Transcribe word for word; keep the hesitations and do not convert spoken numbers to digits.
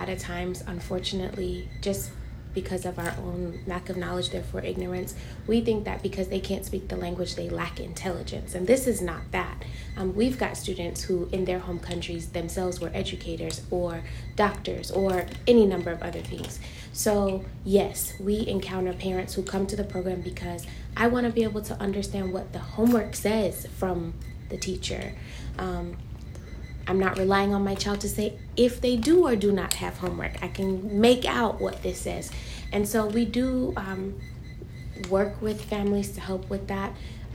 lot of times, unfortunately, just because of our own lack of knowledge, therefore ignorance, we think that because they can't speak the language, they lack intelligence. And this is not that. Um, we've got students who in their home countries themselves were educators or doctors or any number of other things. So yes, we encounter parents who come to the program because I want to be able to understand what the homework says from the teacher. Um, I'm not relying on my child to say if they do or do not have homework. I can make out what this says. And so we do um, work with families to help with that.